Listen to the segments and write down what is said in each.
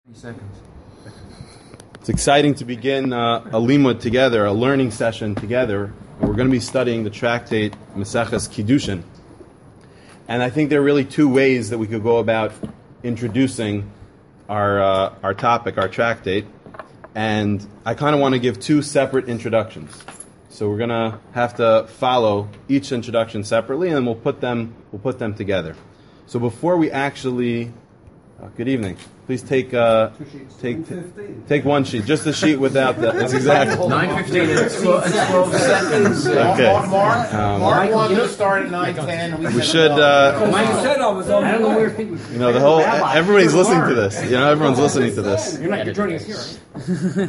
Seconds. It's exciting to begin a limud together, a learning session together. We're going to be studying the tractate Maseches Kiddushin. And I think there are really two ways that we could go about introducing our topic, our tractate. And I kind of want to give two separate introductions. So we're going to have to follow each introduction separately, and we'll put them together. So before we actually, good evening. Please take one sheet, just a sheet without the. That's exactly 9:15 and 12 seconds. Okay. Mark wanted to start at 9:10. We should. Mike said I was on. I don't know where people. The whole. Everybody's listening to this. Everyone's listening to this. You're joining us here,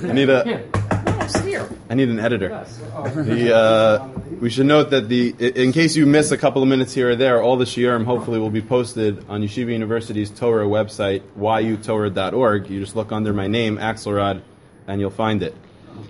right? I need an editor. We should note that in case you miss a couple of minutes here or there, all the shiurim hopefully will be posted on Yeshiva University's Torah website, yutorah.org. You just look under my name, Axelrod, and you'll find it.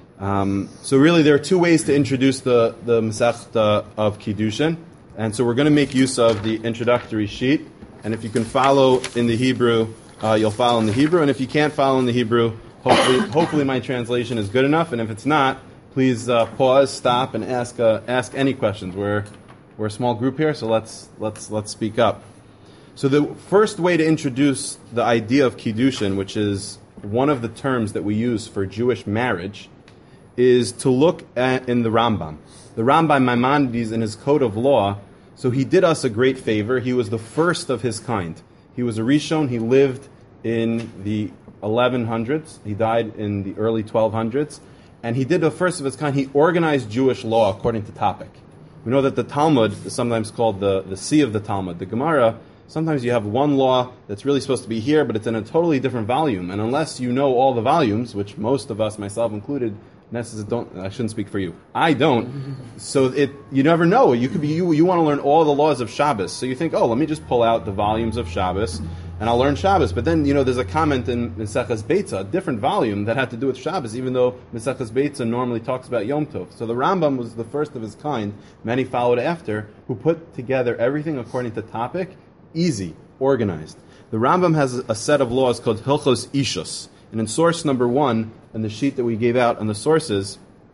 So really, there are two ways to introduce the Masechta of Kiddushin, and so we're going to make use of the introductory sheet. And if you can follow in the Hebrew, you'll follow in the Hebrew. And if you can't follow in the Hebrew, hopefully my translation is good enough. And if it's not, please pause, stop, and ask any questions. We're a small group here, so let's speak up. So the first way to introduce the idea of Kiddushin, which is one of the terms that we use for Jewish marriage, is to look in the Rambam. The Rambam Maimonides in his Code of Law, so he did us a great favor. He was the first of his kind. He was a Rishon. He lived in the 1100s. He died in the early 1200s. And he did the first of its kind. He organized Jewish law according to topic. We know that the Talmud is sometimes called the sea of the Talmud. The Gemara, sometimes you have one law that's really supposed to be here, but it's in a totally different volume. And unless you know all the volumes, which most of us, myself included, I shouldn't speak for you. I don't. So you never know. You could be you want to learn all the laws of Shabbos. So you think, let me just pull out the volumes of Shabbos and I'll learn Shabbos. But then, there's a comment in Maseches Beitza, a different volume that had to do with Shabbos, even though Maseches Beitza normally talks about Yom Tov. So the Rambam was the first of his kind, many followed after, who put together everything according to topic, easy, organized. The Rambam has a set of laws called Hilchos Ishus. And in source number 1, and the sheet that we gave out on the sources,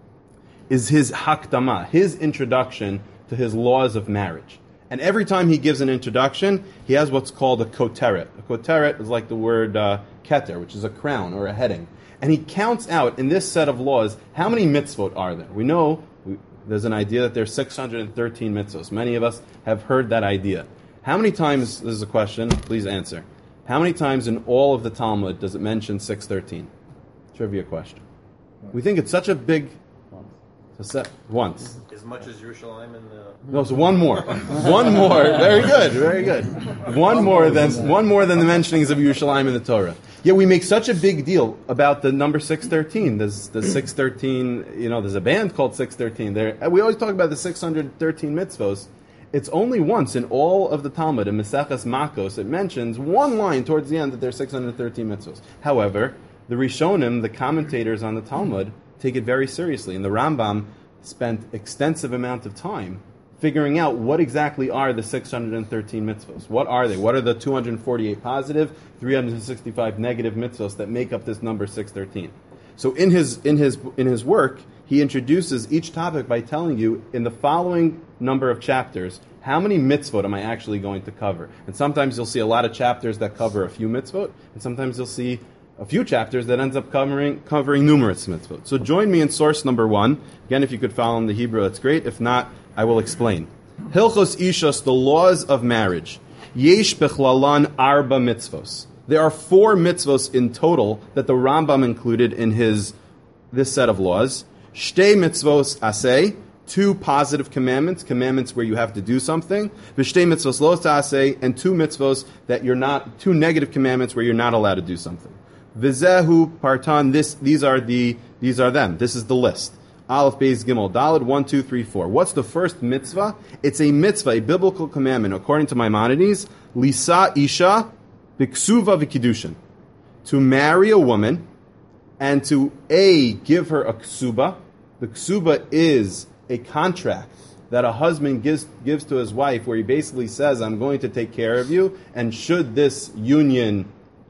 is his hakdama, his introduction to his laws of marriage. And every time he gives an introduction, he has what's called a koteret. A koteret is like the word keter, which is a crown or a heading. And he counts out in this set of laws how many mitzvot are there. We know there's an idea that there's 613 mitzvot. Many of us have heard that idea. How many times, this is a question, please answer. How many times in all of the Talmud does it mention 613? Trivia question. We think it's such a big... Once. As much as Yerushalayim in the... No, so one more. One more. Very good, very good. One more than the mentionings of Yerushalayim in the Torah. Yet we make such a big deal about the number 613. There's the 613, there's a band called 613. We always talk about the 613 mitzvos. It's only once in all of the Talmud, in Maseches Makos, it mentions one line towards the end that there's 613 mitzvos. However, the Rishonim, the commentators on the Talmud, take it very seriously. And the Rambam spent extensive amount of time figuring out what exactly are the 613 mitzvos. What are they? What are the 248 positive, 365 negative mitzvos that make up this number 613? So in his work, he introduces each topic by telling you, in the following number of chapters, how many mitzvot am I actually going to cover? And sometimes you'll see a lot of chapters that cover a few mitzvot, and sometimes you'll see a few chapters that ends up covering numerous mitzvot. So join me in source number 1. Again, if you could follow in the Hebrew, that's great. If not, I will explain. Hilchos Ishos, the laws of marriage. Yesh bechlalan arba mitzvos. There are 4 mitzvos in total that the Rambam included in this set of laws. Shtei mitzvos aseh, 2 positive commandments where you have to do something. V'shtei mitzvos lo aseh, and 2 mitzvos that 2 negative commandments where you're not allowed to do something. V'zehu partan, these are them. This is the list. Aleph, Beis, Gimel, Daled, 1, 2, 3, 4. What's the first mitzvah? It's a mitzvah, a biblical commandment, according to Maimonides, Lisa Isha Biksuva V'Kiddushin. To marry a woman and to give her a ksuba. The ksuba is a contract that a husband gives to his wife, where he basically says, I'm going to take care of you, and should this union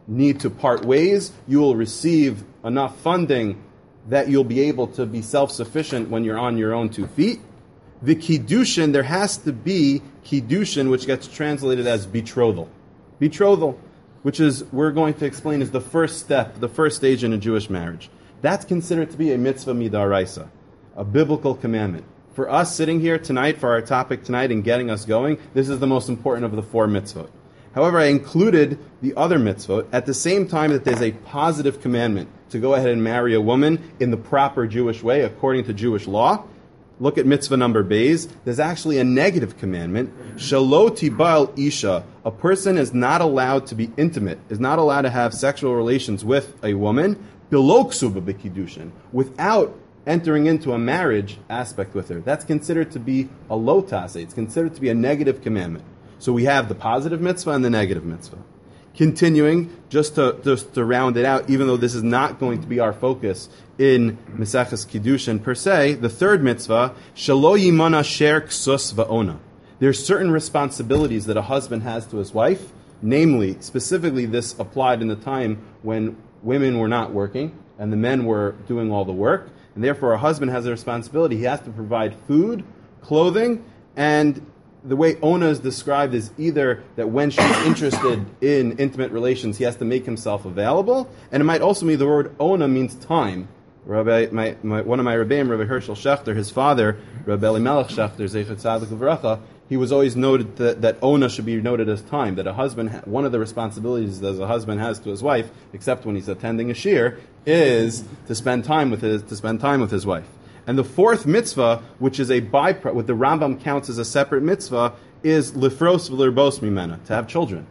need to part ways, you will receive enough funding that you'll be able to be self-sufficient when you're on your own 2 feet. The kiddushin, there has to be kiddushin, which gets translated as betrothal. Betrothal, which is, we're going to explain, is the first step, the first stage in a Jewish marriage. That's considered to be a mitzvah midaraisa, a biblical commandment. For us sitting here tonight, for our topic tonight and getting us going, this is the most important of the 4 mitzvot. However, I included the other mitzvot at the same time that there's a positive commandment to go ahead and marry a woman in the proper Jewish way, according to Jewish law. Look at mitzvah number Beis. There's actually a negative commandment. Shelo tibal isha. A person is not allowed to be intimate, is not allowed to have sexual relations with a woman, below ksuba b'kiddushin, without entering into a marriage aspect with her. That's considered to be a lo tase. It's considered to be a negative commandment. So we have the positive mitzvah and the negative mitzvah. Continuing, just to round it out, even though this is not going to be our focus in Maseches Kiddushin per se, the third mitzvah, Shelo yimana sher ksus va'ona. There's certain responsibilities that a husband has to his wife, namely, specifically this applied in the time when women were not working and the men were doing all the work, and therefore a husband has a responsibility. He has to provide food, clothing, and the way Ona is described is either that when she's interested in intimate relations, he has to make himself available, and it might also mean the word Ona means time. One of my Rebbeim, Rabbi Herschel Schechter, his father, Rabbi Elimelech Schechter, Zeichet Tzadik Uvracha, he was always noted that Ona should be noted as time, that a husband, one of the responsibilities that a husband has to his wife, except when he's attending a shir, is to spend time with his wife. And the fourth mitzvah, which is a byproduct, what the Rambam counts as a separate mitzvah, is lifros v'lirbos mimena, to have children.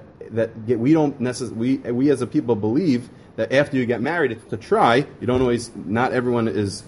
We don't necessarily, we as a people believe that after you get married, it's to try. You don't always, not everyone is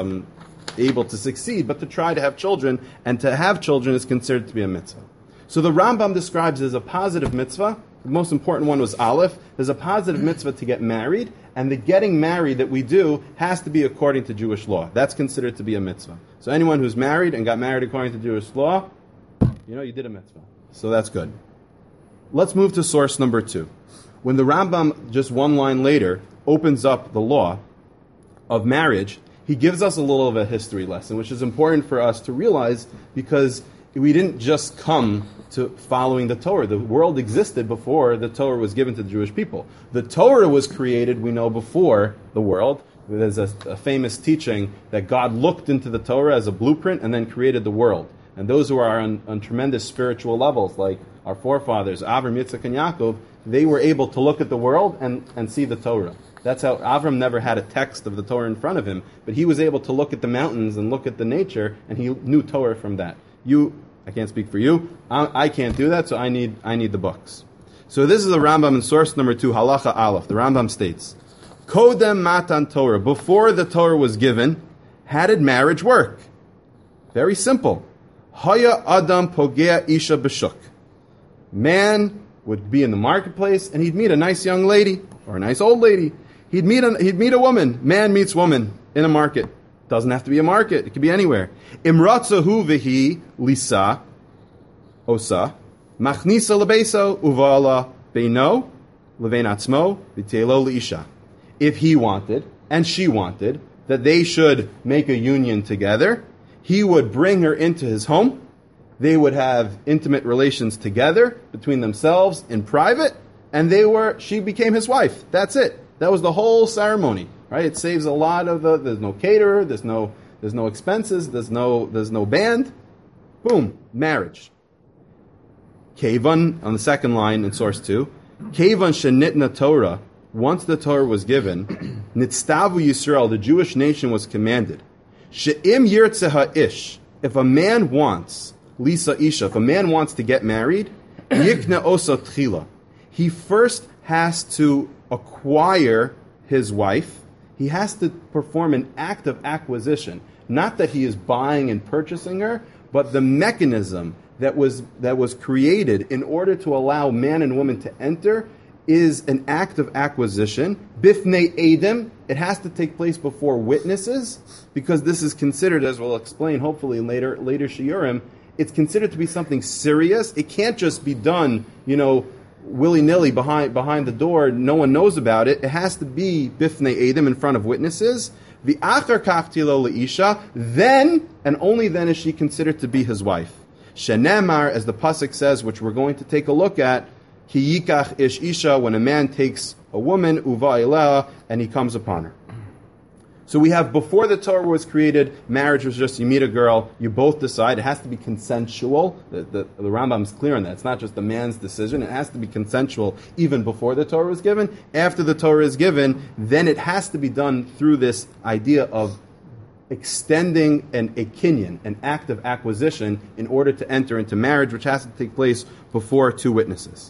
able to succeed, but to try to have children, and to have children is considered to be a mitzvah. So the Rambam describes it as a positive mitzvah. The most important one was Aleph. There's a positive mitzvah to get married, and the getting married that we do has to be according to Jewish law. That's considered to be a mitzvah. So anyone who's married and got married according to Jewish law, you did a mitzvah. So that's good. Let's move to source number 2. When the Rambam, just one line later, opens up the law of marriage, he gives us a little of a history lesson, which is important for us to realize, because we didn't just come to following the Torah. The world existed before the Torah was given to the Jewish people. The Torah was created, we know, before the world. There's a famous teaching that God looked into the Torah as a blueprint and then created the world. And those who are on tremendous spiritual levels, like our forefathers, Avram, Yitzchak, and Yaakov, they were able to look at the world and see the Torah. That's how Avram never had a text of the Torah in front of him, but he was able to look at the mountains and look at the nature, and he knew Torah from that. I can't speak for you. I can't do that, so I need the books. So this is the Rambam in source number 2, Halacha Aleph. The Rambam states, Kodem matan Torah. Before the Torah was given, how did marriage work? Very simple. Haya Adam pogea isha b'shuk. Man would be in the marketplace and he'd meet a nice young lady or a nice old lady. He'd meet a woman. Man meets woman in a market. Doesn't have to be a market. It could be anywhere. Imratzahu vihi lisa osa machnisa lebeso uvala beino levein atzmo v'teilo leisha. If he wanted and she wanted that they should make a union together, he would bring her into his home. They would have intimate relations together between themselves in private, and she became his wife. That's it. That was the whole ceremony, right? It saves a lot of there's no caterer, there's no expenses, there's no band. Boom, marriage. Kevan, on the second line in source 2, Kevan shenitna Torah, once the Torah was given, nitztavu Yisrael, the Jewish nation was commanded, she'im yirtzeha ish, if a man wants, Lisa Isha, if a man wants to get married, yikna osa tchila, he first has to acquire his wife. He has to perform an act of acquisition. Not that he is buying and purchasing her, but the mechanism that was created in order to allow man and woman to enter is an act of acquisition. Bifnei Edom, it has to take place before witnesses, because this is considered, as we'll explain hopefully in later shiurim, it's considered to be something serious. It can't just be done, willy-nilly behind the door, no one knows about it. It has to be bifnei edim, in front of witnesses. The achar kach tilo leisha, then and only then is she considered to be his wife. Shenemar, as the pasuk says, which we're going to take a look at, ki yikach ish isha, when a man takes a woman, uva ileh, and he comes upon her. So we have, before the Torah was created, marriage was just you meet a girl, you both decide. It has to be consensual. The Rambam is clear on that. It's not just the man's decision. It has to be consensual even before the Torah was given. After the Torah is given, then it has to be done through this idea of extending a kinyan, an act of acquisition, in order to enter into marriage, which has to take place before two witnesses.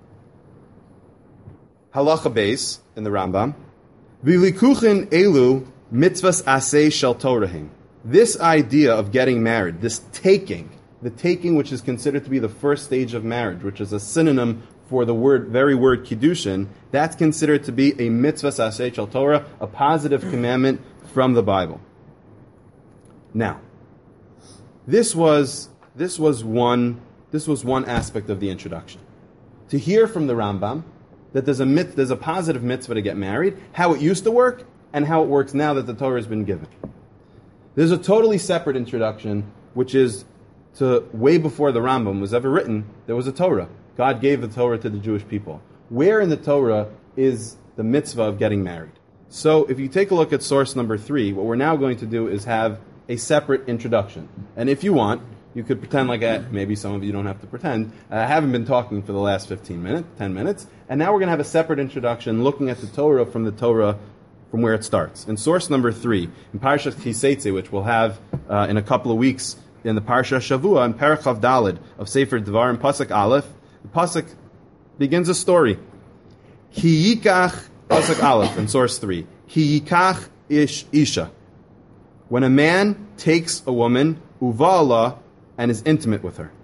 Halacha beis in the Rambam. V'likuchin elu mitzvahs aseh shel Torahim. This idea of getting married, this taking, the taking which is considered to be the first stage of marriage, which is a synonym for the very word kiddushin, that's considered to be a mitzvahs aseh shel Torah, a positive commandment from the Bible. Now, this was one aspect of the introduction. To hear from the Rambam that there's a positive mitzvah to get married, how it used to work, and how it works now that the Torah has been given. There's a totally separate introduction, which is to way before the Rambam was ever written, there was a Torah. God gave the Torah to the Jewish people. Where in the Torah is the mitzvah of getting married? So if you take a look at source number 3, what we're now going to do is have a separate introduction. And if you want, you could pretend like maybe some of you don't have to pretend. I haven't been talking for the last 10 minutes, and now we're going to have a separate introduction looking at the Torah from where it starts. In source number 3, in Parashat Chiseitze, which we'll have in a couple of weeks in the Parsha Shavua, in Parachav Daled of Sefer Devarim, Pasuk Aleph, the Pasuk begins a story. Ki yikach, Pasuk Aleph, in source 3, Ki yikach ish isha. When a man takes a woman, uvala, and is intimate with her.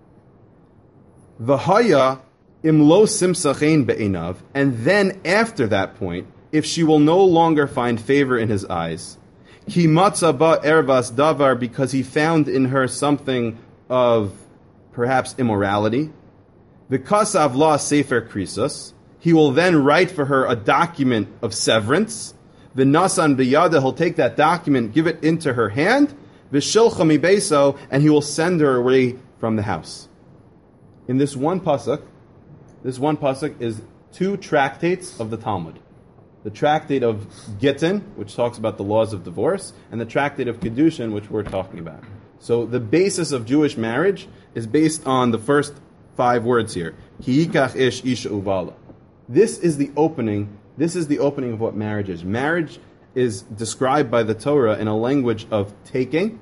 V'haya imlo simsachein be'inav, and then after that point, if she will no longer find favor in his eyes, ki matza ba ervas davar, because he found in her something of perhaps immorality, v'kasav la sefer krisos, he will then write for her a document of severance, v'nasan biyada, he'll take that document, give it into her hand, v'shilcha mibeso, and he will send her away from the house. In this one pasuk is 2 tractates of the Talmud. The tractate of Gittin, which talks about the laws of divorce, and the tractate of Kiddushin, which we're talking about. So the basis of Jewish marriage is based on the first 5 words here. Ki yikach ish isha uvala. This is the opening of what marriage is. Marriage is described by the Torah in a language of taking,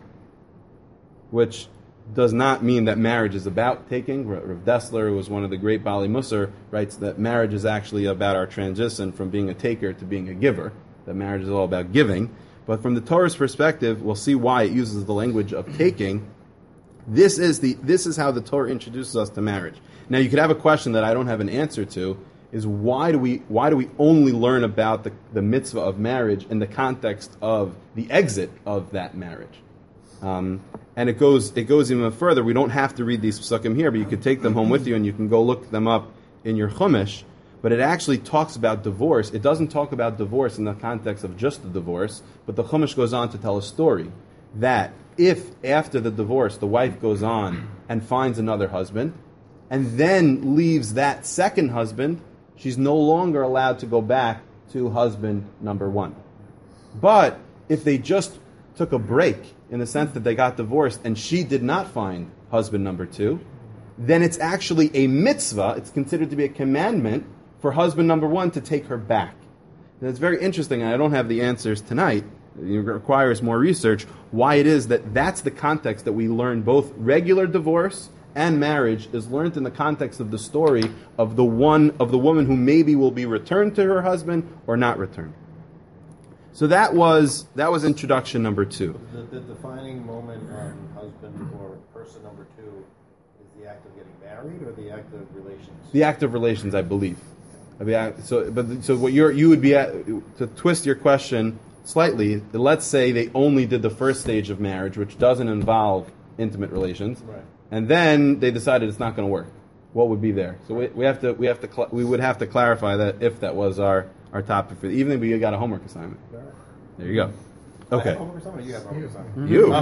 which does not mean that marriage is about taking. Rav Dessler, who was one of the great Bali Musar, writes that marriage is actually about our transition from being a taker to being a giver, that marriage is all about giving. But from the Torah's perspective, we'll see why it uses the language of taking. This is how the Torah introduces us to marriage. Now, you could have a question that I don't have an answer to, is why do we only learn about the mitzvah of marriage in the context of the exit of that marriage? And it goes even further. We don't have to read these psukim here, but you could take them home with you and you can go look them up in your Chumash. But it actually talks about divorce. It doesn't talk about divorce in the context of just the divorce, but the Chumash goes on to tell a story that if after the divorce the wife goes on and finds another husband and then leaves that second husband, she's no longer allowed to go back to husband number 1. But if they just took a break in the sense that they got divorced and she did not find husband number 2, then it's actually a mitzvah, it's considered to be a commandment for husband number 1 to take her back. And it's very interesting, and I don't have the answers tonight, it requires more research, why it is that that's the context that we learn both regular divorce and marriage is learned in the context of the story of the woman who maybe will be returned to her husband or not returned. So that was introduction number 2. The defining moment on husband or person number 2 is the act of getting married or the act of relations? The act of relations, I believe. So what you would be at, to twist your question slightly, let's say they only did the first stage of marriage, which doesn't involve intimate relations, right. And then they decided it's not going to work. what would be there? So we would have to clarify that if that was our topic for the evening. But you got a homework assignment. There you go. Okay. Homework assignment, or you have homework assignment? You.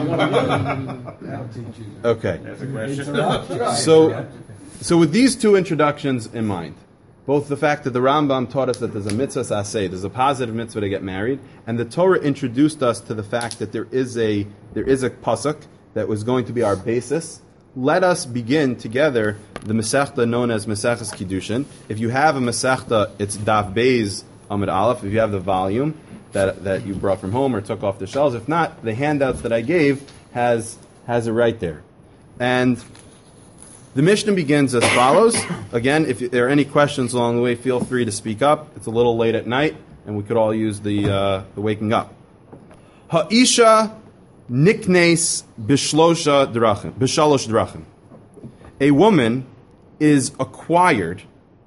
I'll teach you. Okay. That's a question. So with these two introductions in mind, both the fact that the Rambam taught us that there's a mitzvah saseh, there's a positive mitzvah to get married, and the Torah introduced us to the fact that there is a pasuk that was going to be our basis. Let us begin together the Masechta known as Maseches Kiddushin. If you have a Masechta, it's Daf Beis Amud Aleph. If you have the volume that you brought from home or took off the shelves, if not, the handouts that I gave has it right there. And the Mishnah begins as follows. Again, if there are any questions along the way, feel free to speak up. It's a little late at night, and we could all use the waking up. Ha'isha niknes b'shalosh drachim. A woman is acquired,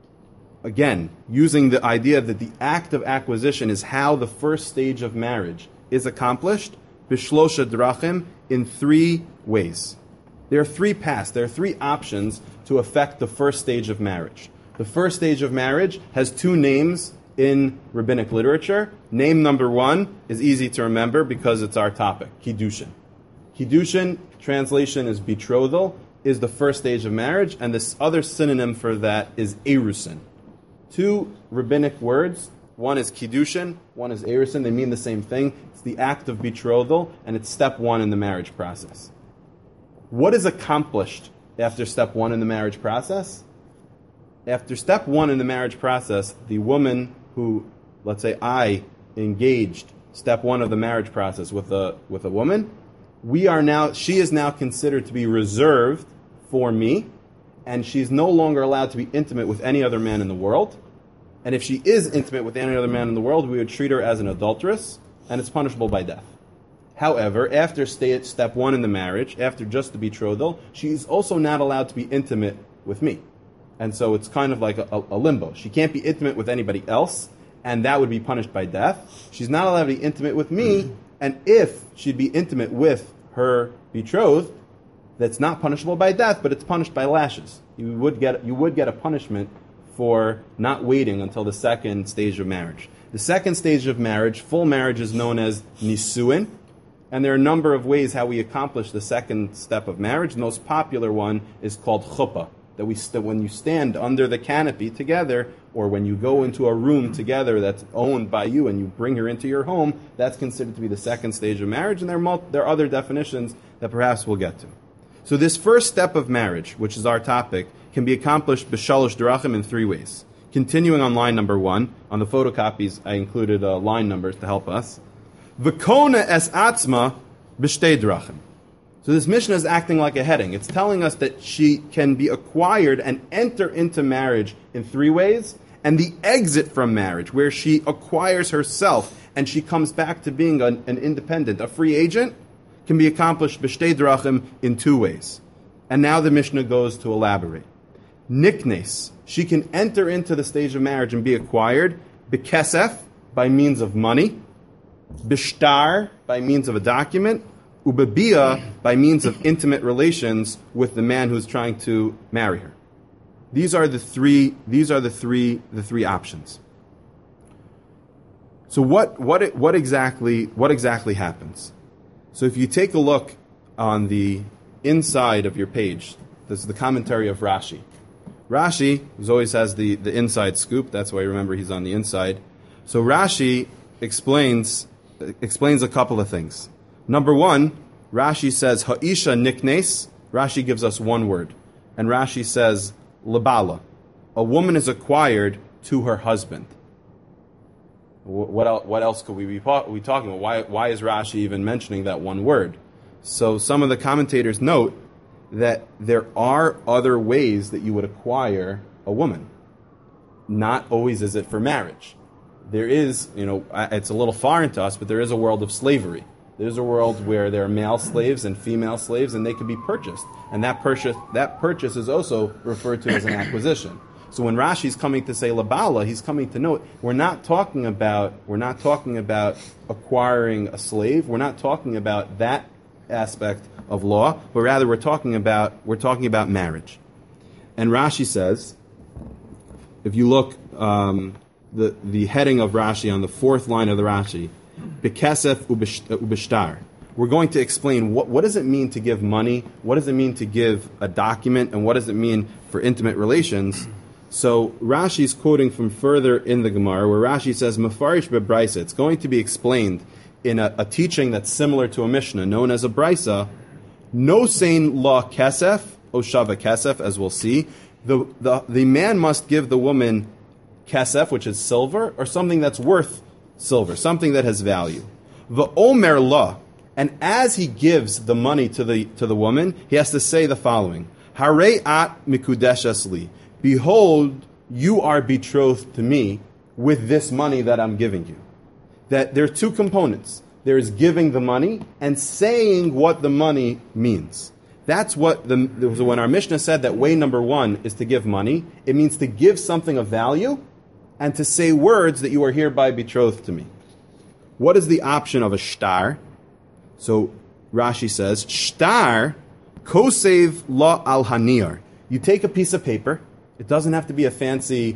again, using the idea that the act of acquisition is how the first stage of marriage is accomplished, b'shalosh drachim, in three ways. There are three paths, there are three options to affect the first stage of marriage. The first stage of marriage has two names in rabbinic literature. Name number one is easy to remember because it's our topic, Kiddushin. Kiddushin, translation is betrothal, is the first stage of marriage, and this other synonym for that is Erusin. Two rabbinic words, one is Kiddushin, one is Erusin, they mean the same thing. It's the act of betrothal, and it's step one in the marriage process. What is accomplished after step one in the marriage process? After step one in the marriage process, the woman who, let's say I engaged step one of the marriage process with a woman, she is now considered to be reserved for me, and she's no longer allowed to be intimate with any other man in the world. And if she is intimate with any other man in the world, we would treat her as an adulteress, and it's punishable by death. However, after step one in the marriage, after just the betrothal, she's also not allowed to be intimate with me. And so it's kind of like a limbo. She can't be intimate with anybody else, and that would be punished by death. She's not allowed to be intimate with me, and if she'd be intimate with her betrothed, that's not punishable by death, but it's punished by lashes. You would get a punishment for not waiting until the second stage of marriage. The second stage of marriage, full marriage, is known as nisuin. And there are a number of ways how we accomplish the second step of marriage. The most popular one is called chuppah, that when you stand under the canopy together, or when you go into a room together that's owned by you and you bring her into your home, that's considered to be the second stage of marriage, and there are other definitions that perhaps we'll get to. So this first step of marriage, which is our topic, can be accomplished b'shalosh drachim in three ways. Continuing on line number 1, on the photocopies I included line numbers to help us. V'kona es atzma b'shtei drachim. So this Mishnah is acting like a heading. It's telling us that she can be acquired and enter into marriage in three ways, and the exit from marriage, where she acquires herself and she comes back to being an independent, a free agent, can be accomplished b'shtei drachim in two ways. And now the Mishnah goes to elaborate. Niknes, she can enter into the stage of marriage and be acquired, b'kesef, by means of money, b'shtar, by means of a document, ubabia, by means of intimate relations with the man who's trying to marry her. These are the three options. So what exactly happens? So if you take a look on the inside of your page, this is the commentary of Rashi. Rashi always has the inside scoop. That's why you remember he's on the inside. So Rashi explains a couple of things. Number one, Rashi says, Ha'isha niknes. Rashi gives us one word. And Rashi says, Labala. A woman is acquired to her husband. What else could we be talking about? Why is Rashi even mentioning that one word? So some of the commentators note that there are other ways that you would acquire a woman. Not always is it for marriage. There is, it's a little foreign to us, but there is a world of slavery. There's a world where there are male slaves and female slaves, and they can be purchased. And that purchase is also referred to as an acquisition. So when Rashi's coming to say labala, he's coming to note we're not talking about acquiring a slave. We're not talking about that aspect of law, but rather we're talking about marriage. And Rashi says, if you look, the heading of Rashi on the fourth line of the Rashi, Bekesef ubishtar. We're going to explain what does it mean to give money, what does it mean to give a document, and what does it mean for intimate relations. So Rashi's quoting from further in the Gemara, where Rashi says, Mefarish bebraisa. It's going to be explained in a teaching that's similar to a Mishnah, known as a Braisa. No sein la kesef, o shava kesef, as we'll see. The man must give the woman kesef, which is silver, or something that's worth silver, something that has value. The omer la, and as he gives the money to the woman, he has to say the following: Harei at mikudeshas li. Behold, you are betrothed to me with this money that I'm giving you. That there are two components. There is giving the money and saying what the money means. That's what when our Mishnah said that way number one is to give money, it means to give something of value and to say words that you are hereby betrothed to me. What is the option of a shtar? So Rashi says, shtar kosev la al haniyar. You take a piece of paper. It doesn't have to be a fancy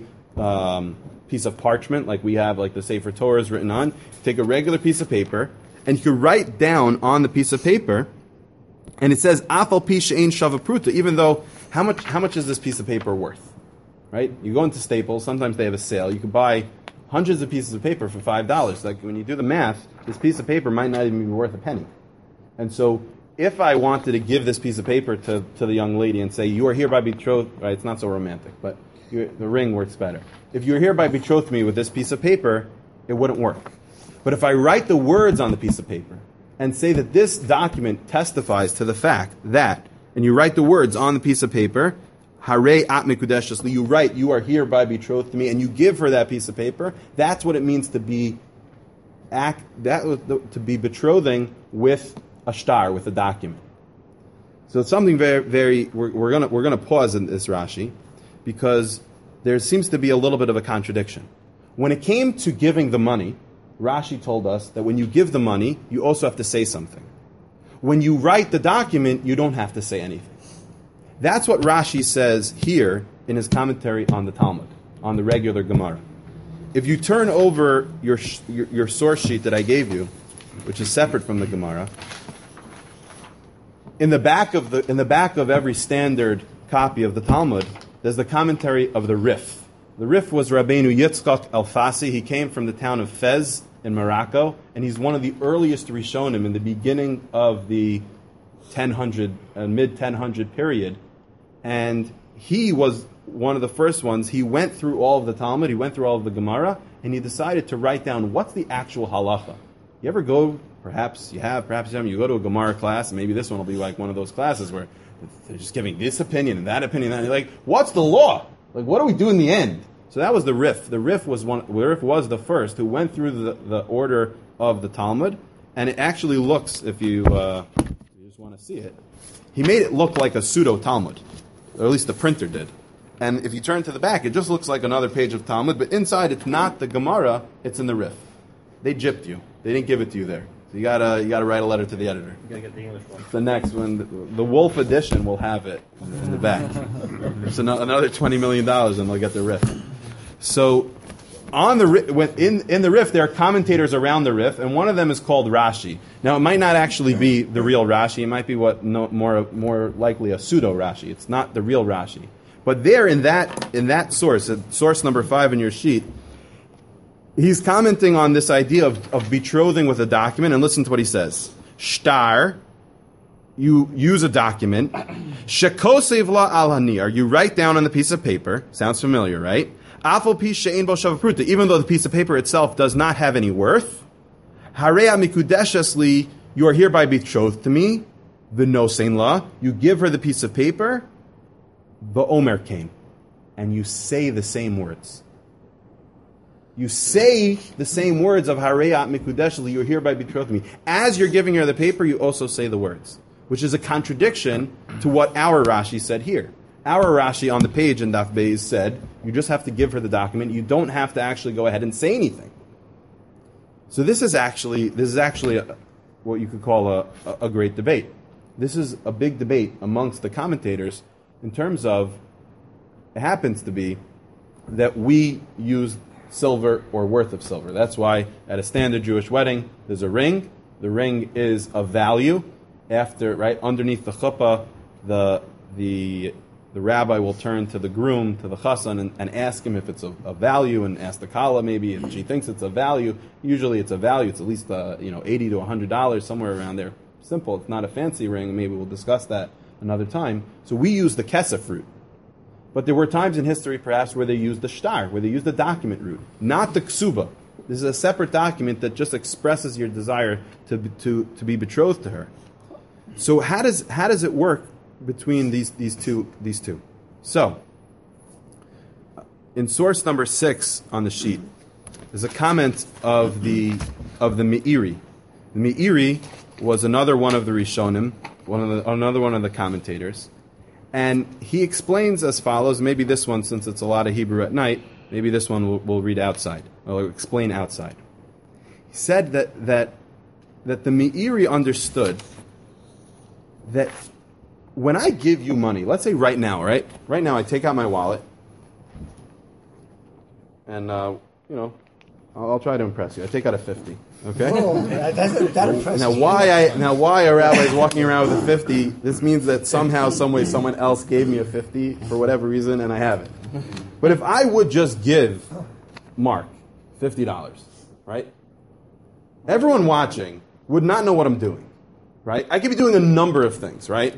piece of parchment like we have, like the Sefer Torah is written on. Take a regular piece of paper, and you can write down on the piece of paper, and it says afal pi she'ein shava pruta. Even though how much is this piece of paper worth? Right? You go into Staples. Sometimes they have a sale. You can buy hundreds of pieces of paper for $5. Like when you do the math, this piece of paper might not even be worth a penny. And so, if I wanted to give this piece of paper to the young lady and say, you are hereby betrothed, right, it's not so romantic, but the ring works better. If you're hereby betrothed to me with this piece of paper, it wouldn't work. But if I write the words on the piece of paper and say that this document testifies to the fact that, and you write the words on the piece of paper, Harei at mikudeshas li, you write, you are hereby betrothed to me, and you give her that piece of paper, that's what it means to be betrothing with a shtar, with a document. So it's something very, very. We're gonna pause in this Rashi because there seems to be a little bit of a contradiction. When it came to giving the money, Rashi told us that when you give the money, you also have to say something. When you write the document, you don't have to say anything. That's what Rashi says here in his commentary on the Talmud, on the regular Gemara. If you turn over your source sheet that I gave you, which is separate from the Gemara, in the back of every standard copy of the Talmud, there's the commentary of the Rif. The Rif was Rabbeinu Yitzchak Elfasi. He came from the town of Fez in Morocco, and he's one of the earliest Rishonim in the beginning of the mid-1000 period. And he was one of the first ones. He went through all of the Talmud, he went through all of the Gemara, and he decided to write down what's the actual halacha. You ever go, perhaps you haven't, you go to a Gemara class, and maybe this one will be like one of those classes where they're just giving this opinion and that opinion, and you're like, what's the law? Like, what do we do in the end? So that was the Rif. The Rif was the first who went through the order of the Talmud, and it actually looks, if you just want to see it, he made it look like a pseudo-Talmud, or at least the printer did. And if you turn to the back, it just looks like another page of Talmud, but inside it's not the Gemara, it's in the Rif. They gypped you. They didn't give it to you there. So you gotta write a letter to the editor. You gotta get the English one. The next one, the Wolf edition, will have it in the back. It's another $20 million, and they'll get the Rif. So, on the in the Rif, there are commentators around the Rif, and one of them is called Rashi. Now, it might not actually be the real Rashi. It might be more likely a pseudo Rashi. It's not the real Rashi. But there, in that source number 5 in your sheet, he's commenting on this idea of betrothing with a document, and listen to what he says. Shtar, you use a document. Shekosev la al haniyar, you write down on the piece of paper. Sounds familiar, right? Afal pi she'ein bo shava pruta, even though the piece of paper itself does not have any worth. Harei mikudeshas li, you are hereby betrothed to me. The no sein la, you give her the piece of paper. The omer came, and you say the same words. You say the same words of Harei Mikudesh Li, you're hereby betrothed to me. As you're giving her the paper, you also say the words, which is a contradiction to what our Rashi said here. Our Rashi on the page in Daf Beis said, you just have to give her the document. You don't have to actually go ahead and say anything. So this is actually what you could call a great debate. This is a big debate amongst the commentators in terms of It happens to be that we use silver or worth of silver. That's why at a standard Jewish wedding, there's a ring. The ring is of value. After, right, underneath the chuppah, the rabbi will turn to the groom, to the chassan, and ask him if it's of value, and ask the kala maybe if she thinks it's of value. Usually it's of value. It's at least $80 to $100, somewhere around there. Simple. It's not a fancy ring. Maybe we'll discuss that another time. So we use the kesef root. But there were times in history, perhaps, where they used the shtar, where they used the document root, not the ksuba. This is a separate document that just expresses your desire to be betrothed to her. So how does it work between these two? So, in source number 6 on the sheet, there's a comment of the Meiri. The Meiri was another one of the Rishonim, another one of the commentators, and he explains as follows. Maybe this one, since it's a lot of Hebrew at night, maybe this one we'll read outside. Or explain outside. He said that the Meiri understood that when I give you money, let's say right now, right? Right now I take out my wallet, and, I'll try to impress you. I take out a 50, okay? Oh, that impresses Now why a rabbi is walking around with a 50, this means that somehow, some way, someone else gave me a 50 for whatever reason, and I have it. But if I would just give Mark $50, right? Everyone watching would not know what I'm doing, right? I could be doing a number of things, right?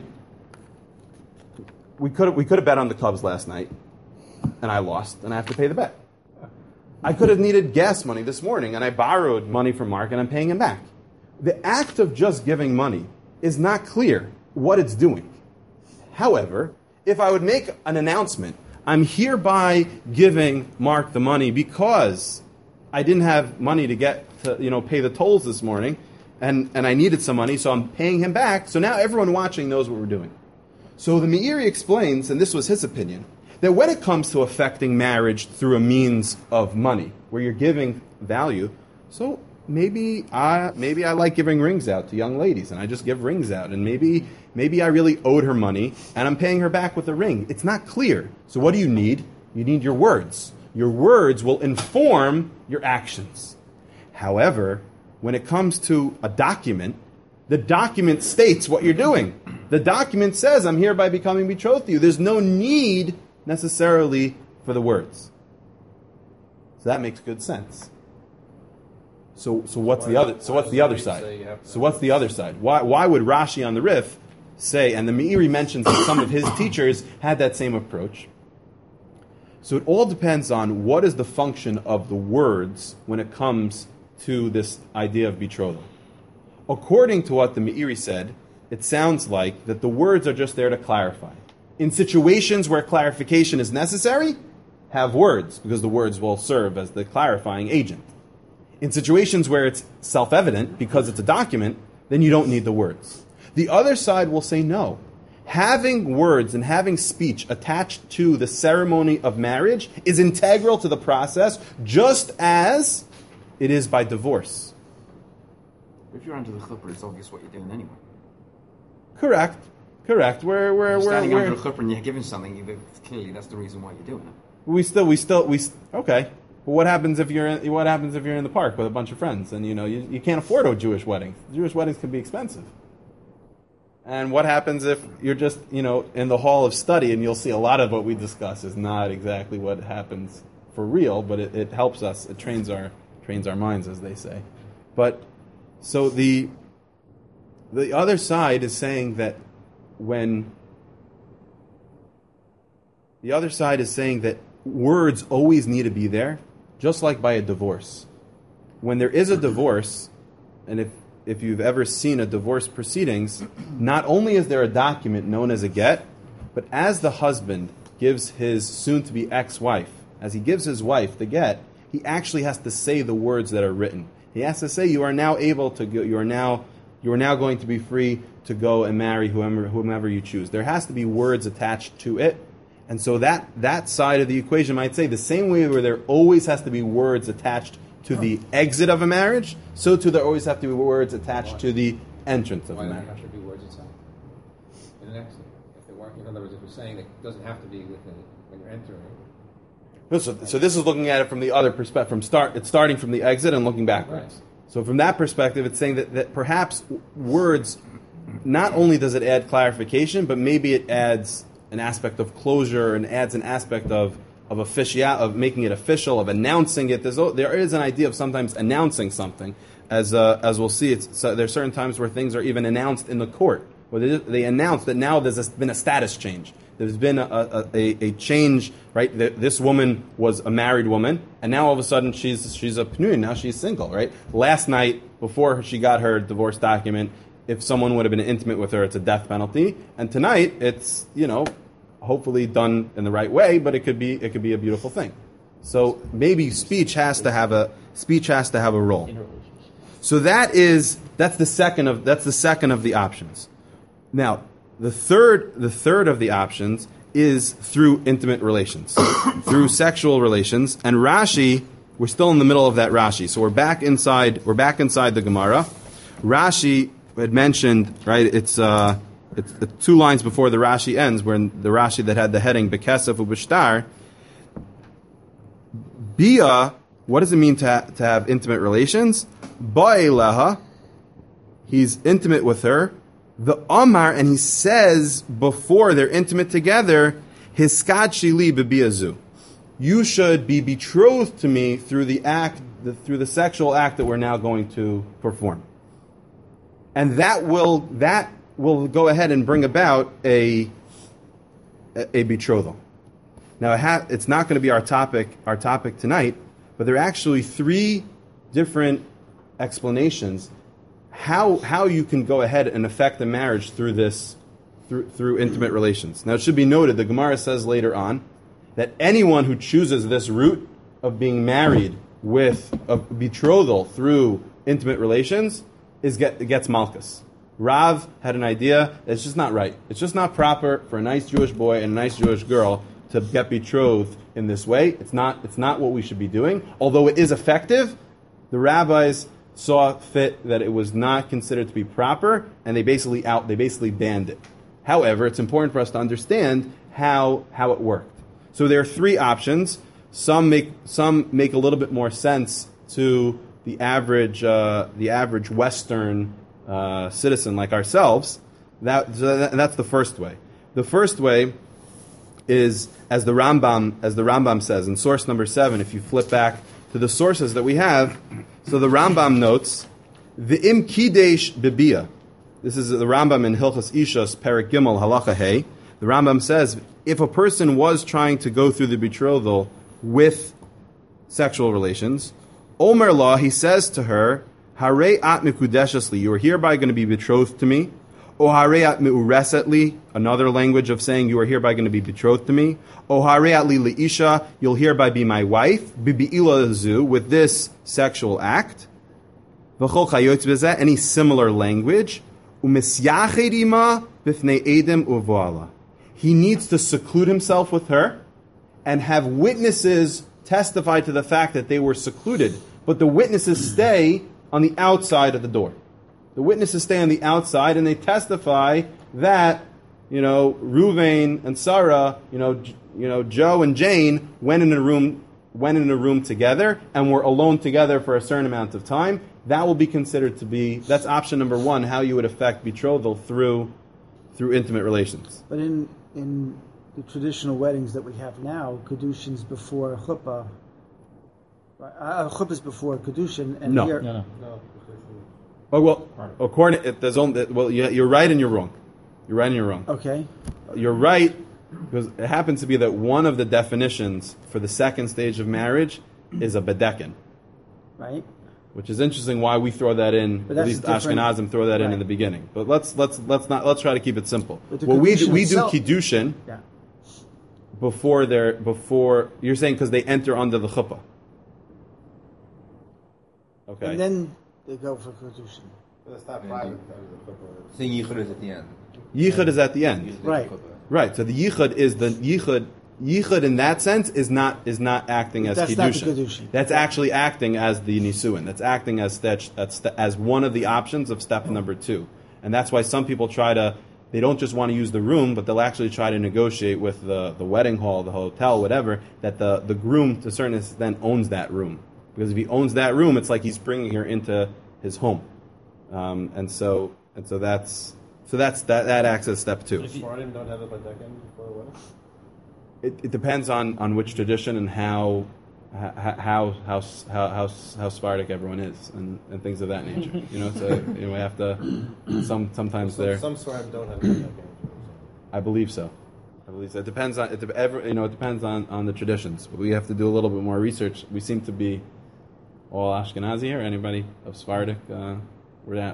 We could have bet on the Cubs last night, and I lost, and I have to pay the bet. I could have needed gas money this morning, and I borrowed money from Mark, and I'm paying him back. The act of just giving money is not clear what it's doing. However, if I would make an announcement, I'm hereby giving Mark the money because I didn't have money to get to pay the tolls this morning, and I needed some money, so I'm paying him back. So now everyone watching knows what we're doing. So the Meiri explains, and this was his opinion, that when it comes to affecting marriage through a means of money, where you're giving value, so maybe I like giving rings out to young ladies, and I just give rings out, and maybe I really owed her money, and I'm paying her back with a ring. It's not clear. So what do you need? You need your words. Your words will inform your actions. However, when it comes to a document, the document states what you're doing. The document says, I'm hereby becoming betrothed to you. There's no need necessarily for the words. So that makes good sense. So what's the other side? So what's the other side? Why would Rashi on the Rif say, and the Meiri mentions that some of his teachers had that same approach. So it all depends on what is the function of the words when it comes to this idea of betrothal. According to what the Meiri said, it sounds like that the words are just there to clarify. In situations where clarification is necessary, have words, because the words will serve as the clarifying agent. In situations where it's self-evident, because it's a document, then you don't need the words. The other side will say no. Having words and having speech attached to the ceremony of marriage is integral to the process, just as it is by divorce. If you're under the chuppah, it's obvious what you're doing anyway. Correct. You're standing under the chuppah and you're giving something. Clearly, that's the reason why you're doing it. We still okay. But what happens if you're in the park with a bunch of friends and you can't afford a Jewish wedding? Jewish weddings can be expensive. And what happens if you're just in the hall of study, and you'll see a lot of what we discuss is not exactly what happens for real, but it helps us. It trains our minds, as they say. But so the other side is saying that words always need to be there, just like by a divorce. When there is a divorce, and if you've ever seen a divorce proceedings, not only is there a document known as a get, but as the husband gives his soon-to-be ex-wife, as he gives his wife the get, he actually has to say the words that are written. He has to say, you are now able to go, you are now going to be free to go and marry whomever you choose. There has to be words attached to it. And so that side of the equation might say, the same way where there always has to be words attached to the exit of a marriage, so too there always have to be words attached to the entrance of a marriage. Why do there have to be words itself? In an exit. If there weren't, in other words, if we're saying it doesn't have to be with when you're entering. No, so this is looking at it from the other perspective. It's starting from the exit and looking backwards. Right. So from that perspective, it's saying that perhaps words, not only does it add clarification, but maybe it adds an aspect of closure and adds an aspect of making it official, of announcing it. There is an idea of sometimes announcing something, as we'll see. There's certain times where things are even announced in the court, where they announce that now there's been a status change. There's been a change, right? This woman was a married woman, and now all of a sudden she's a pnui. Now she's single, right? Last night, before she got her divorce document, if someone would have been intimate with her, it's a death penalty. And tonight, it's hopefully done in the right way, but it could be a beautiful thing. So maybe speech has to have a role. So that's the second of the options. Now, the third of the options is through intimate relations, through sexual relations. And Rashi, we're still in the middle of that Rashi. So we're back inside the Gemara. Rashi had mentioned, right, it's the 2 lines before the Rashi ends, where in the Rashi that had the heading Bekesef u'Bishtar. Bia, what does it mean to have intimate relations? Ba'eleha, he's intimate with her. The Amar, and he says before they're intimate together, Hiskad shili bebiazu. You should be betrothed to me through the sexual act that we're now going to perform. And that will go ahead and bring about a betrothal. Now, it's not going to be our topic tonight, but there are actually 3 different explanations how you can go ahead and affect the marriage through intimate relations. Now, it should be noted, the Gemara says later on that anyone who chooses this route of being married with a betrothal through intimate relations gets malchus. Rav had an idea that it's just not right. It's just not proper for a nice Jewish boy and a nice Jewish girl to get betrothed in this way. It's not what we should be doing. Although it is effective, the rabbis saw fit that it was not considered to be proper, and they basically banned it. However, it's important for us to understand how it worked. So there are 3 options. Some make a little bit more sense to the average Western citizen like ourselves. That's the first way. The first way is as the Rambam says in source number 7. If you flip back to the sources that we have, so the Rambam notes the im kidesh bebia. This is the Rambam in Hilchas Ishos Perek Gimel Halacha Hey. The Rambam says if a person was trying to go through the betrothal with sexual relations, Omer Law, he says to her, Harei at mikudeshesli, you are hereby going to be betrothed to me. O harei at meuresetli, another language of saying you are hereby going to be betrothed to me. O harei at li leisha, you'll hereby be my wife. Bibi'ila zu, with this sexual act. V'chol chayot bezeh, any similar language. U'misyached ima b'fnei edem u'voala. He needs to seclude himself with her and have witnesses testify to the fact that they were secluded. But the witnesses stay on the outside of the door. The witnesses stay on the outside and they testify that, Ruvain and Sarah, Joe and Jane went in a room together and were alone together for a certain amount of time. That will be considered to be, that's option number 1, how you would affect betrothal through intimate relations. But in the traditional weddings that we have now, Kedushin's before chuppah. Chuppah is before Kedushin, and no. here... No. Oh, well, you're right and you're wrong. You're right and you're wrong. Okay. You're right, because it happens to be that one of the definitions for the second stage of marriage is a bedekin. Right. Which is interesting why we throw that in, at least Ashkenazim throw that in the beginning. But let's try to keep it simple. Well, we do Kiddushin before you're saying because they enter under the chuppah. Okay. And then they go for Kedushin. But it's not private. So Yichud is at the end. Yichud is at the end. Right. So the Yichud is the Yichud. Yichud in that sense is not acting as Kiddushin. That's actually acting as the Nisuin. That's acting as one of the options of step number 2. And that's why some people try to they don't just want to use the room, but they'll actually try to negotiate with the wedding hall, the hotel, whatever, that the groom, to a certain extent, owns that room. Because if he owns that room, it's like he's bringing her into his home. And so that's that acts as step 2. Sephardim don't have a badekin before a wedding? It depends on which tradition and how Sephardic everyone is and things of that nature. So we have to sometimes So there. some Sephardim don't have a badekin. I believe so. It depends on it depends on the traditions. But we have to do a little bit more research. We seem to be all Ashkenazi here. Anybody of Sephardic? We're at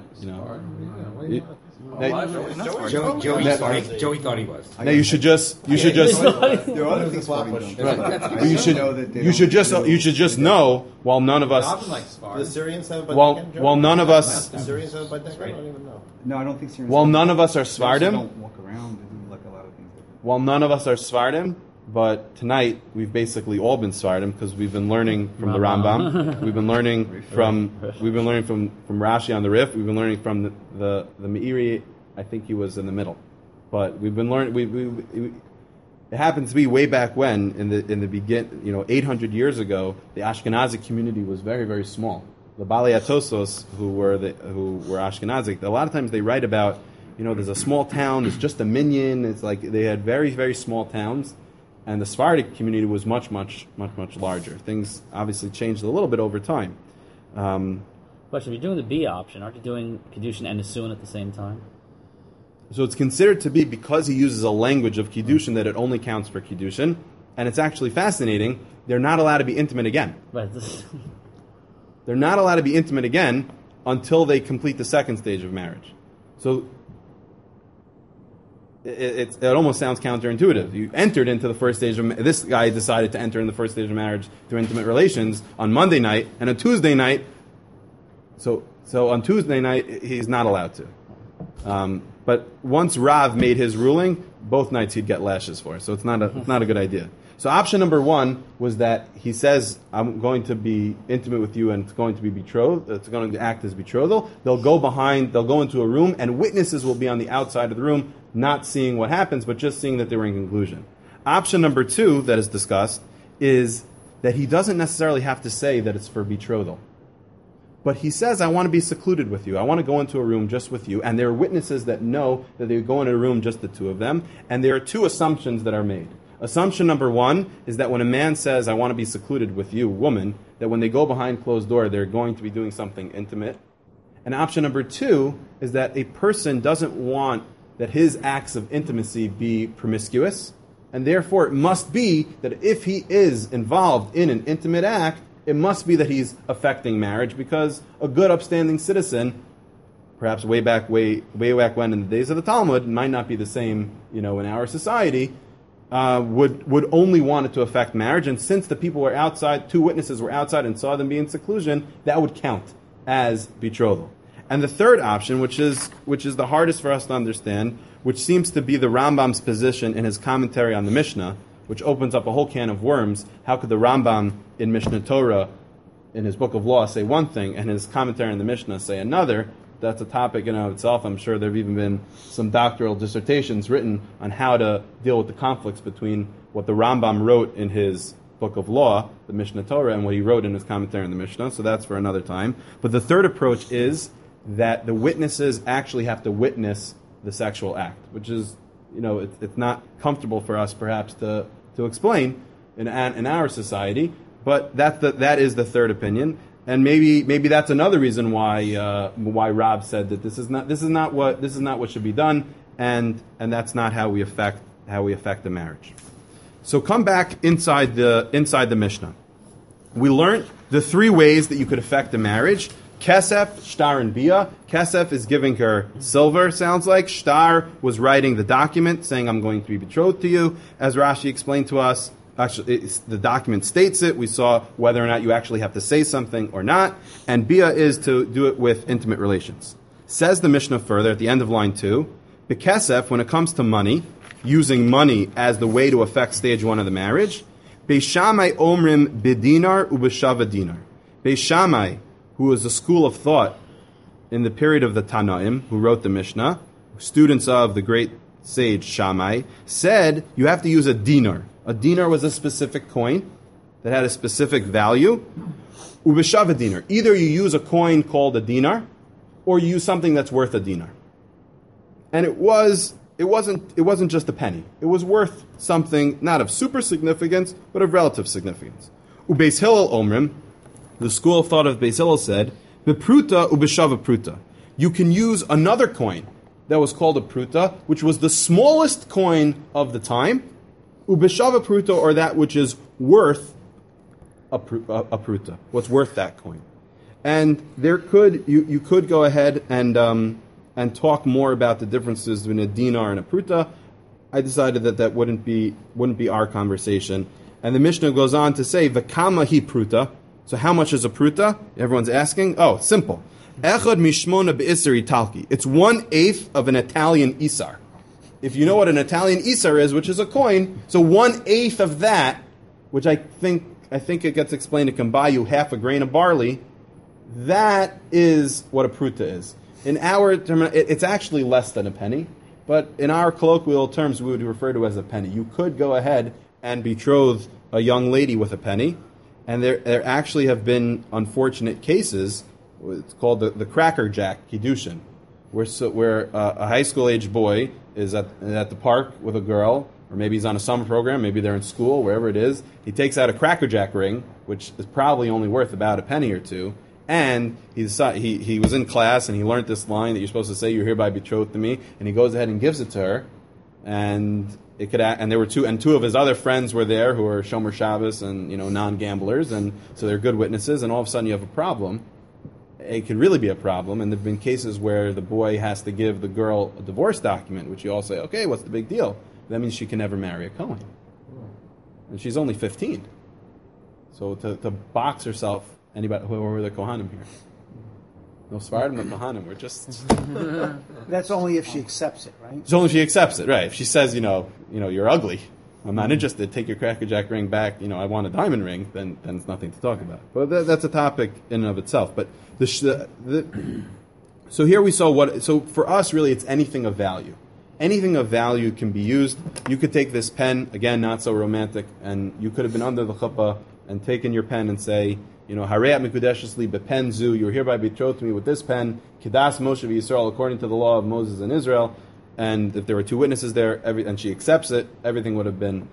Joey thought he was. Now you should just There are other things Sephardim don't. you should just know while none of us The Syrians have a badekin? Joe? while none of us The Syrians have a badekin? I don't even know. No, I don't think Syrians. while none of us are Syrians Sephardim, don't walk around and do like a lot of things. while none of us are Sephardim, but tonight we've basically all been Sephardim because we've been learning from the Rambam. We've been learning from Rashi on the Rif. We've been learning from the Meiri. I think he was in the middle, but we've been learning. It happens to be way back when in the begin, 800 years ago, the Ashkenazi community was very, very small. The Balei Atosos, who were Ashkenazi, a lot of times they write about, there's a small town, it's just a minyan. It's like they had very, very small towns. And the Sephardic community was much, much, much, much larger. Things obviously changed a little bit over time. Question: if you're doing the B option, aren't you doing Kiddushin and Nisuin at the same time? So it's considered to be, because he uses a language of Kiddushin, that it only counts for Kiddushin. And it's actually fascinating. They're not allowed to be intimate again. Right. They're not allowed to be intimate again until they complete the second stage of marriage. So it almost sounds counterintuitive. You entered into the first stage of this guy decided to enter in the first stage of marriage through intimate relations on Monday night, and on Tuesday night. So on Tuesday night he's not allowed to. But once Rav made his ruling, both nights he'd get lashes for. So it's not a good idea. So option number 1 was that he says, I'm going to be intimate with you and it's going to be betrothed. It's going to act as betrothal. They'll go into a room and witnesses will be on the outside of the room, not seeing what happens, but just seeing that they were in conclusion. Option number 2 that is discussed is that he doesn't necessarily have to say that it's for betrothal. But he says, I want to be secluded with you. I want to go into a room just with you. And there are witnesses that know that they go into a room just the two of them. And there are 2 assumptions that are made. Assumption number 1 is that when a man says, I want to be secluded with you, woman, that when they go behind closed door, they're going to be doing something intimate. And option number 2 is that a person doesn't want that his acts of intimacy be promiscuous. And therefore, it must be that if he is involved in an intimate act, it must be that he's affecting marriage, because a good upstanding citizen, perhaps way back when in the days of the Talmud, might not be the same, in our society, would only want it to affect marriage. And since the people were outside, 2 witnesses were outside and saw them be in seclusion, that would count as betrothal. And the third option, which is the hardest for us to understand, which seems to be the Rambam's position in his commentary on the Mishnah, which opens up a whole can of worms. How could the Rambam in Mishnah Torah, in his book of law, say one thing, and his commentary on the Mishnah say another? That's a topic in and of itself. I'm sure there have even been some doctoral dissertations written on how to deal with the conflicts between what the Rambam wrote in his book of law, the Mishnah Torah, and what he wrote in his commentary on the Mishnah. So that's for another time. But the third approach is that the witnesses actually have to witness the sexual act, which is, it's not comfortable for us perhaps to explain in our society, but that is the third opinion. And maybe that's another reason why Rob said that this is not what should be done, and that's not how we affect the marriage. So come back inside the Mishnah. We learned the 3 ways that you could affect the marriage. Kesef, Shtar, and Bia. Kesef is giving her silver, sounds like. Shtar was writing the document saying, I'm going to be betrothed to you. As Rashi explained to us, actually, the document states it. We saw whether or not you actually have to say something or not. And Bia is to do it with intimate relations. Says the Mishnah further at the end of line 2, Bekesef, when it comes to money, using money as the way to affect stage 1 of the marriage, Beis Shammai omrim bidinar ubeshava dinar. Beis Shammai, who was a school of thought in the period of the Tanaim, who wrote the Mishnah, students of the great sage Shammai, said you have to use a dinar. A dinar was a specific coin that had a specific value. Ubeshava dinar. Either you use a coin called a dinar, or you use something that's worth a dinar. And it wasn't just a penny. It was worth something not of super significance, but of relative significance. Ubeis Hillel Omrim, the school of thought of Beis Hillel said, Bepruta ubeshava pruta. You can use another coin that was called a pruta, which was the smallest coin of the time, ubeshava pruta, or that which is worth a pruta, what's worth that coin. And you could go ahead and talk more about the differences between a dinar and a pruta. I decided that wouldn't be our conversation. And the Mishnah goes on to say, V'kama hi pruta. So how much is a pruta? Everyone's asking. Oh, simple. Echad mishmona be'isar italki. It's 1/8 of an Italian isar. If you know what an Italian isar is, which is a coin, so 1/8 of that, which I think it gets explained, it can buy you half a grain of barley. That is what a pruta is. In our term, it's actually less than a penny, but in our colloquial terms, we would refer to it as a penny. You could go ahead and betroth a young lady with a penny, and there actually have been unfortunate cases. It's called the Cracker Jack Kiddushin, where a high school age boy is at the park with a girl, or maybe he's on a summer program, maybe they're in school, wherever it is. He takes out a Cracker Jack ring, which is probably only worth about a penny or two, and he was in class and he learned this line that you're supposed to say, "You're hereby betrothed to me," and he goes ahead and gives it to her, and there were two of his other friends were there who are Shomer Shabbos and non-gamblers, and so they're good witnesses, and all of a sudden you have a problem. It could really be a problem, and there have been cases where the boy has to give the girl a divorce document, which you all say, okay, what's the big deal? That means she can never marry a Kohen. And she's only 15. So to box herself, anybody, who were the Kohanim here? No Sfardim, no Kohanim, we're just... That's only if she accepts it, right? It's only if she accepts it, right. If she says, you're ugly, I'm not interested, take your Cracker Jack ring back, I want a diamond ring, then it's nothing to talk about. But that's a topic in and of itself. But so here we saw so for us, really, it's anything of value. Anything of value can be used. You could take this pen, again, not so romantic, and you could have been under the chuppah and taken your pen and say, Hareat Mikudeshes Li Bepen Zu, you're hereby betrothed to me with this pen, Kedas Moshe Yisrael, according to the law of Moses and Israel. And if there were two witnesses there, and she accepts it, everything would have been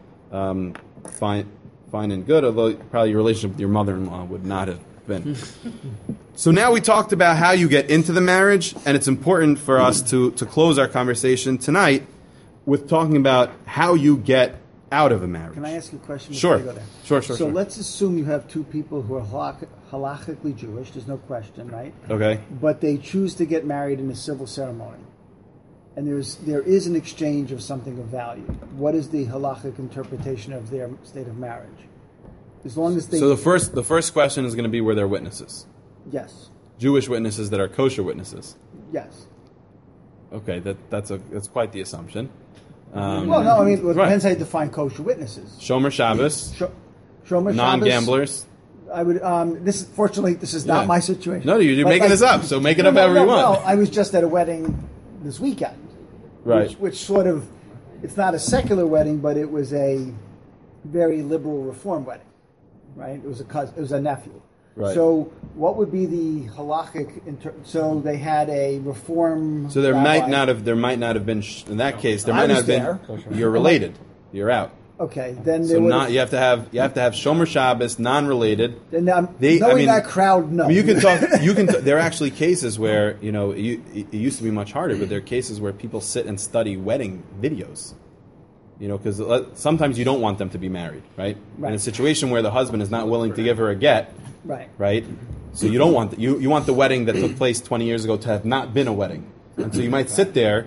fine and good, although probably your relationship with your mother-in-law would not have been. So now we talked about how you get into the marriage, and it's important for us to close our conversation tonight with talking about how you get out of a marriage. Can I ask you a question? Sure. Before you go there? Sure. So let's assume you have two people who are halachically Jewish. There's no question, right? Okay. But they choose to get married in a civil ceremony. And there is an exchange of something of value. What is the halachic interpretation of their state of marriage? As long as they... So the first question is going to be, were there witnesses? Yes. Jewish witnesses that are kosher witnesses? Yes. Okay, that's quite the assumption. Well, no, I mean, it depends how you define kosher witnesses. Shomer Shabbos, Shomer non-gamblers. I would. Fortunately, this is not my situation. No, you're making this up, so make it up however you want. No, I was just at a wedding this weekend. Right. Which sort of, it's not a secular wedding, but it was a very liberal reform wedding, right? It was a nephew. Right. So what would be the halachic? So they had a reform. So there rabbi. might not have been in that case. There might not have been. You're related. You're out. Okay, then so you have to have Shomer Shabbos, non-related. Then that crowd, no. I mean, you can talk. There are actually cases where it used to be much harder, but there are cases where people sit and study wedding videos. Because sometimes you don't want them to be married, right? In a situation where the husband is not willing to give her a get, right? So you don't want you want the wedding that took place 20 years ago to have not been a wedding, and so you might sit there.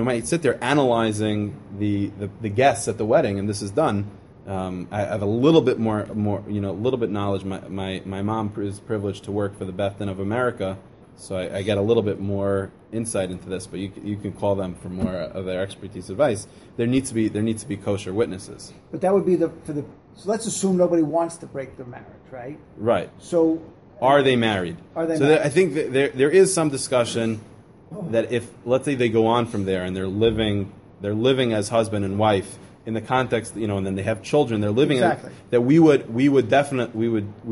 Analyzing the guests at the wedding, and this is done. I have a little bit more, a little bit knowledge. My mom is privileged to work for the Beth Din of America, so I get a little bit more insight into this. But you can call them for more of their expertise advice. There needs to be kosher witnesses. But that would be so let's assume nobody wants to break their marriage, right? Right. So are they married? Are they married? I think that there is some discussion that if, let's say, they go on from there and they're living as husband and wife in the context, and then they have children, they're living Exactly. that we would definitely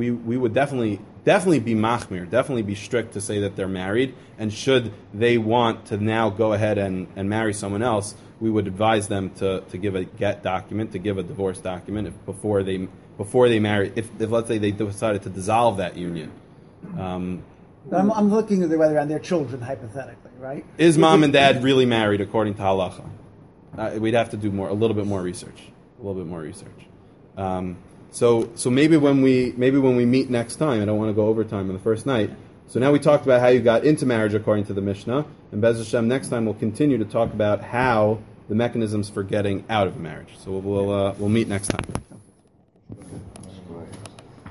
be machmir, definitely be strict to say that they're married, and should they want to now go ahead and marry someone else, we would advise them to give a get document, to give a divorce document before they marry. If let's say they decided to dissolve that union. I'm looking at the way around their children, hypothetically, right? Is mom and dad really married according to halacha? We'd have to do a little bit more research. So maybe when we meet next time, I don't want to go overtime on the first night. So now we talked about how you got into marriage according to the Mishnah, and Bez Hashem next time we'll continue to talk about how the mechanisms for getting out of a marriage. So we'll meet next time.